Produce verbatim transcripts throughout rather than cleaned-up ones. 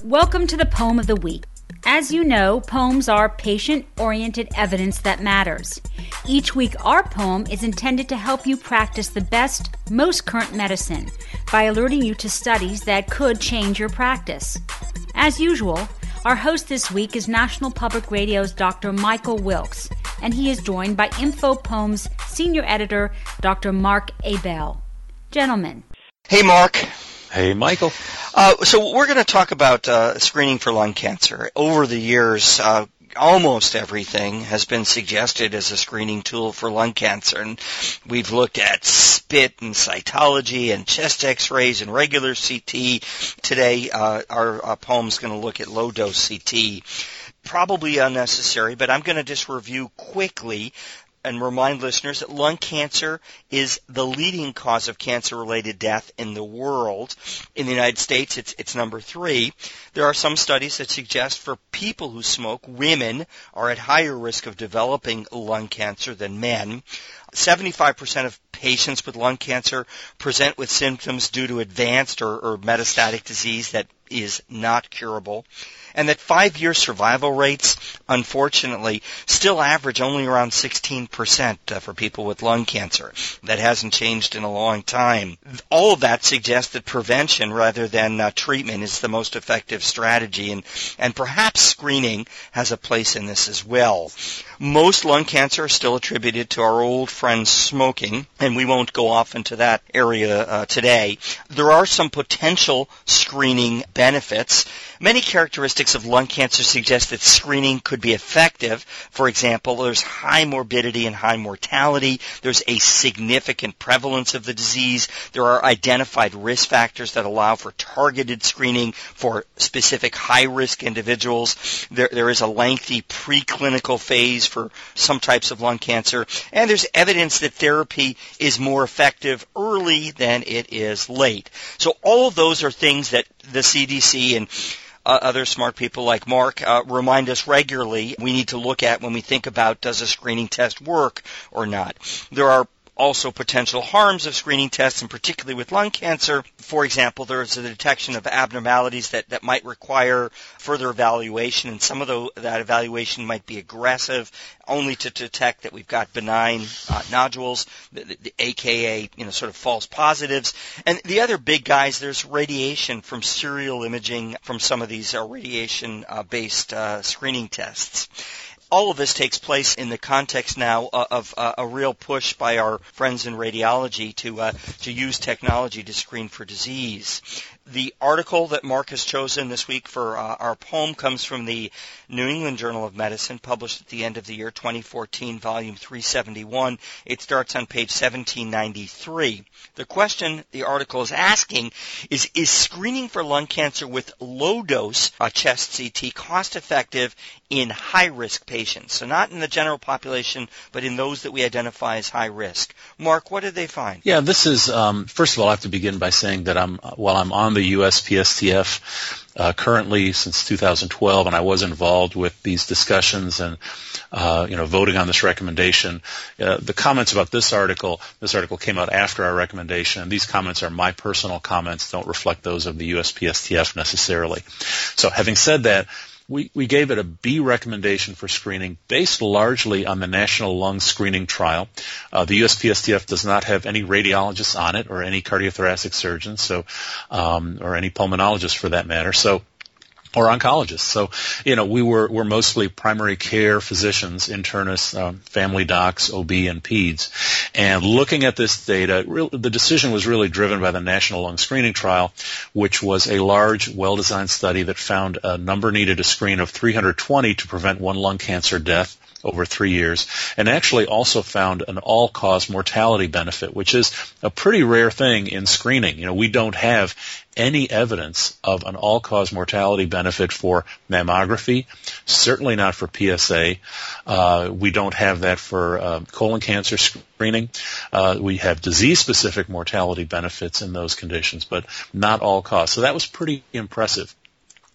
Welcome to the Poem of the Week. As you know, poems are patient-oriented evidence that matters. Each week, our poem is intended to help you practice the best, most current medicine by alerting you to studies that could change your practice. As usual, our host this week is National Public Radio's Doctor Michael Wilkes, and he is joined by InfoPoem's senior editor, Doctor Mark Abell. Gentlemen. Hey, Mark. Hey, Michael. Uh, so we're going to talk about uh, screening for lung cancer. Over the years, uh, almost everything has been suggested as a screening tool for lung cancer. And we've looked at spit and cytology and chest x-rays and regular C T. Today, uh, our uh, poem's going to look at low-dose C T. Probably unnecessary, but I'm going to just review quickly and remind listeners that lung cancer is the leading cause of cancer-related death in the world. In the United States, it's, it's number three. There are some studies that suggest for people who smoke, women are at higher risk of developing lung cancer than men. seventy-five percent of patients with lung cancer present with symptoms due to advanced or, or metastatic disease that is not curable. And that five-year survival rates, unfortunately, still average only around sixteen percent for people with lung cancer. That hasn't changed in a long time. All of that suggests that prevention rather than uh, treatment is the most effective strategy, and, and perhaps screening has a place in this as well. Most lung cancer is still attributed to our old friend smoking, and we won't go off into that area uh, today. There are some potential screening benefits. Many characteristics of lung cancer suggest that screening could be effective. For example, there's high morbidity and high mortality. There's a significant prevalence of the disease. There are identified risk factors that allow for targeted screening for specific high-risk individuals. There, there is a lengthy preclinical phase for some types of lung cancer. And there's evidence that therapy is more effective early than it is late. So all of those are things that the C D C and Uh, other smart people like Mark uh, remind us regularly we need to look at when we think about does a screening test work or not. There are also potential harms of screening tests, and particularly with lung cancer. For example, there is a detection of abnormalities that, that might require further evaluation, and some of the, that evaluation might be aggressive, only to detect that we've got benign uh, nodules, the, the, the A K A, you know, sort of false positives. And the other big guys, there's radiation from serial imaging from some of these uh, radiation-based uh, screening tests. All of this takes place in the context now of uh, a real push by our friends in radiology to uh, to use technology to screen for disease. The article that Mark has chosen this week for uh, our poem comes from the New England Journal of Medicine, published at the end of the year, twenty fourteen, volume three seventy-one. It starts on page seventeen ninety-three. The question the article is asking is, is screening for lung cancer with low-dose uh, chest C T cost-effective in high-risk patients? So not in the general population, but in those that we identify as high-risk. Mark, what did they find? Yeah, this is, um, first of all, I have to begin by saying that I'm, while I'm on the U S P S T F uh, currently since two thousand twelve, and I was involved with these discussions and, uh, you know, voting on this recommendation, uh, the comments about this article, this article came out after our recommendation, and these comments are my personal comments, don't reflect those of the U S P S T F necessarily. So having said that, We, we gave it a B recommendation for screening based largely on the National Lung Screening Trial. Uh, the U S P S T F does not have any radiologists on it or any cardiothoracic surgeons, so um, or any pulmonologists for that matter. So or oncologists. So, you know, we were, we're mostly primary care physicians, internists, um, family docs, O B, and peds. And looking at this data, real, the decision was really driven by the National Lung Screening Trial, which was a large, well-designed study that found a number needed to screen of three hundred twenty to prevent one lung cancer death over three years, and actually also found an all-cause mortality benefit, which is a pretty rare thing in screening. You know, we don't have any evidence of an all-cause mortality benefit for mammography, certainly not for P S A. Uh, we don't have that for uh, colon cancer screening. Uh, we have disease-specific mortality benefits in those conditions, but not all-cause. So that was pretty impressive.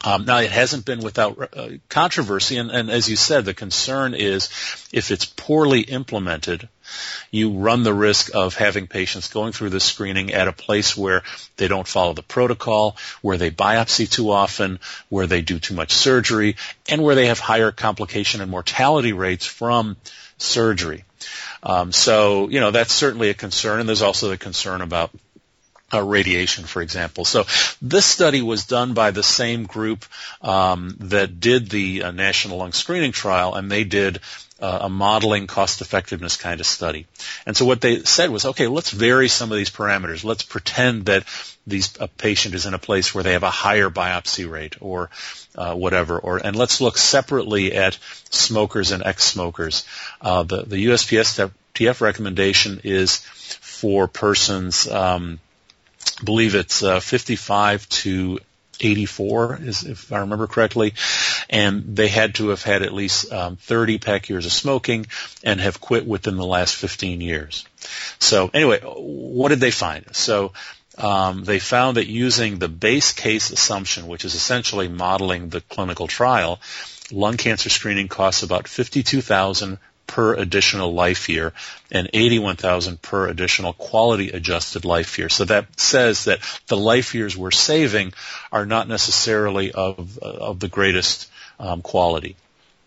Um, now, it hasn't been without uh, controversy, and, and as you said, the concern is if it's poorly implemented, you run the risk of having patients going through this screening at a place where they don't follow the protocol, where they biopsy too often, where they do too much surgery, and where they have higher complication and mortality rates from surgery. Um, so, you know, that's certainly a concern, and there's also the concern about Uh, radiation, for example. So this study was done by the same group um, that did the uh, National Lung Screening Trial, and they did uh, a modeling cost-effectiveness kind of study. And so what they said was, okay, let's vary some of these parameters. Let's pretend that these, a patient is in a place where they have a higher biopsy rate or uh, whatever, or and let's look separately at smokers and ex-smokers. Uh, the, the U S P S T F recommendation is for persons um, I believe it's uh, fifty-five to eighty-four, is, if I remember correctly, and they had to have had at least um, thirty pack years of smoking and have quit within the last fifteen years. So anyway, what did they find? So um, they found that using the base case assumption, which is essentially modeling the clinical trial, lung cancer screening costs about fifty-two thousand dollars per additional life year and eighty-one thousand dollars per additional quality adjusted life year. So that says that the life years we're saving are not necessarily of of the greatest um, quality.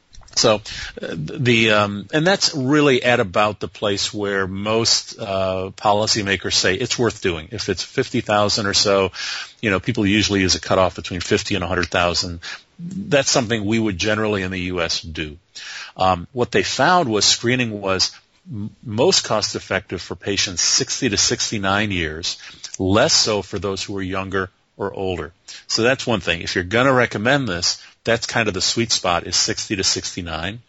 So uh, the um, and that's really at about the place where most uh, policymakers say it's worth doing. If it's fifty thousand or so, you know, people usually use a cutoff between fifty and one hundred thousand. That's something we would generally in the U S do. Um, what they found was screening was m- most cost effective for patients sixty to sixty-nine years, less so for those who are younger or older. So that's one thing. If you're going to recommend this, that's kind of the sweet spot is sixty to sixty-nine.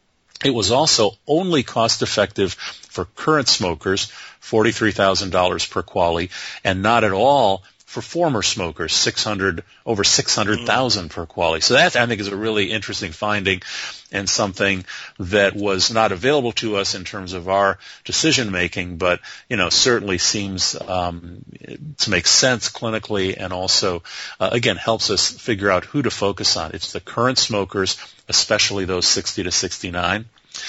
It was also only cost effective for current smokers, forty-three thousand dollars per quality, and not at all for former smokers, six hundred over six hundred thousand per quality. So that I think is a really interesting finding, and something that was not available to us in terms of our decision making, but you know certainly seems um, to make sense clinically, and also uh, again helps us figure out who to focus on. It's the current smokers, especially those sixty to sixty-nine.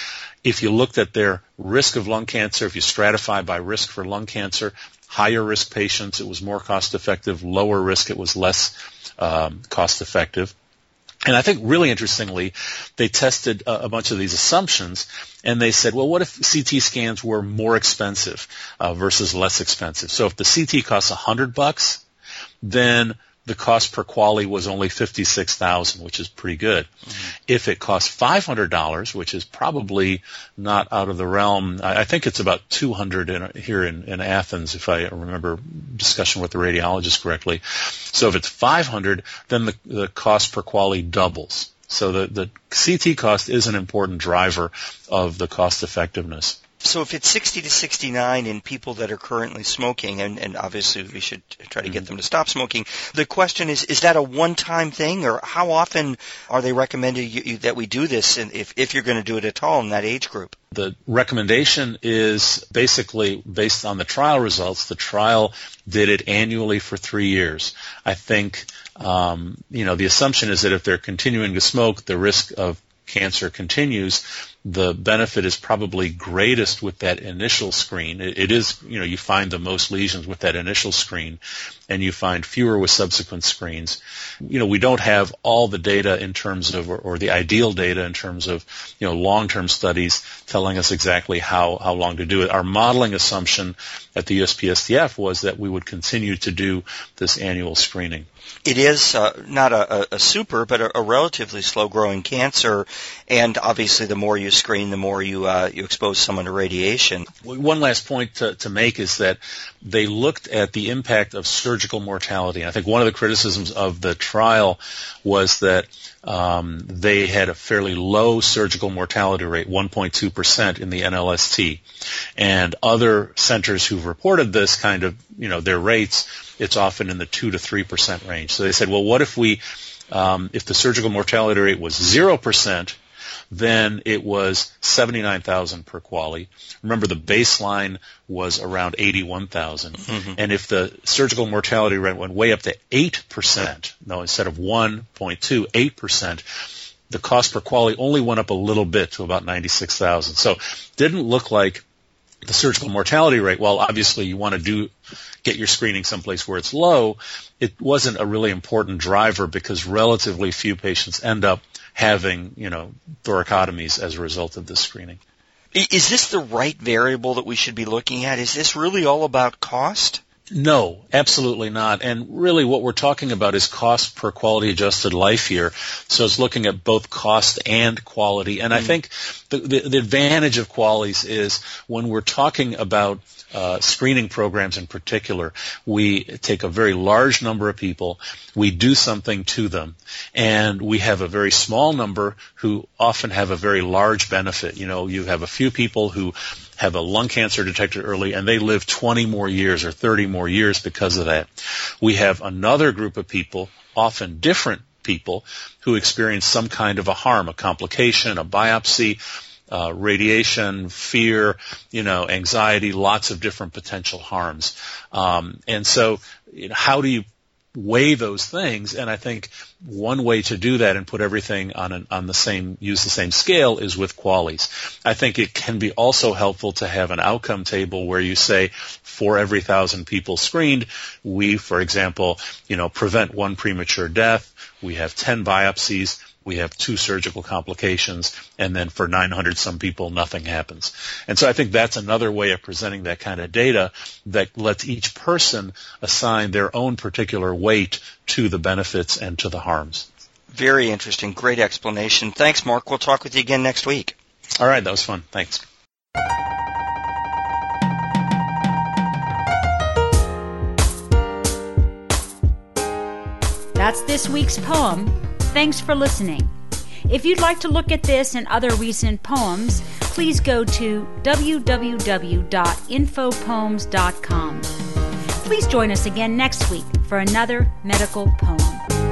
If you looked at their risk of lung cancer, if you stratify by risk for lung cancer, higher risk patients, it was more cost effective. Lower risk, it was less um, cost effective. And I think really interestingly, they tested a, a bunch of these assumptions, and they said, well, what if C T scans were more expensive uh, versus less expensive? So if the C T costs a hundred bucks, then the cost per quality was only fifty-six thousand dollars, which is pretty good. Mm-hmm. If it costs five hundred dollars, which is probably not out of the realm, I, I think it's about two hundred dollars in, here in, in Athens, if I remember discussion with the radiologist correctly. So if it's five hundred dollars, then the, the cost per quality doubles. So the, the C T cost is an important driver of the cost effectiveness. So if it's sixty to sixty-nine in people that are currently smoking, and, and obviously we should try to get them to stop smoking, the question is, is that a one-time thing, or how often are they recommending you, you, that we do this, and if, if you're going to do it at all in that age group? The recommendation is basically based on the trial results. The trial did it annually for three years. I think, um, you know, the assumption is that if they're continuing to smoke, the risk of cancer continues. The benefit is probably greatest with that initial screen. It, it is, you know, you find the most lesions with that initial screen, and you find fewer with subsequent screens. You know, we don't have all the data in terms of, or, or the ideal data in terms of, you know, long-term studies telling us exactly how, how long to do it. Our modeling assumption at the U S P S T F was that we would continue to do this annual screening. It is uh, not a, a super, but a, a relatively slow-growing cancer, and obviously the more you screen, the more you uh, you expose someone to radiation. One last point to, to make is that they looked at the impact of surgical mortality. And I think one of the criticisms of the trial was that um, they had a fairly low surgical mortality rate, one point two percent in the N L S T. And other centers who've reported this kind of, you know, their rates, it's often in the two to three percent range. So they said, well, what if we, um, if the surgical mortality rate was zero percent, then it was seventy-nine thousand per quality. Remember, the baseline was around eighty-one thousand. Mm-hmm. And if the surgical mortality rate went way up to eight percent, no, instead of one point two, eight percent, the cost per quality only went up a little bit to about ninety-six thousand. So didn't look like the surgical mortality rate, while obviously you want to do get your screening someplace where it's low, it wasn't a really important driver because relatively few patients end up having, you know, thoracotomies as a result of this screening. Is this the right variable that we should be looking at? Is this really all about cost? No, absolutely not. And really what we're talking about is cost per quality adjusted life year. So it's looking at both cost and quality. And mm. I think the, the, the advantage of QALYs is when we're talking about uh, screening programs in particular, we take a very large number of people, we do something to them, and we have a very small number who often have a very large benefit. You know, you have a few people who have a lung cancer detected early, and they live twenty more years or thirty more years because of that. We have another group of people, often different people, who experience some kind of a harm, a complication, a biopsy, uh, radiation, fear, you know, anxiety, lots of different potential harms. Um, and so, you know, how do you weigh those things? And I think one way to do that and put everything on an, on the same, use the same scale is with QALYs. I think it can be also helpful to have an outcome table where you say, for every thousand people screened, we, for example, you know, prevent one premature death, we have ten biopsies, we have two surgical complications, and then for nine hundred some people, nothing happens. And so I think that's another way of presenting that kind of data that lets each person assign their own particular weight to the benefits and to the harms. Very interesting. Great explanation. Thanks, Mark. We'll talk with you again next week. All right. That was fun. Thanks. That's this week's poem. Thanks for listening. If you'd like to look at this and other recent poems, please go to w w w dot info poems dot com. Please join us again next week for another medical poem.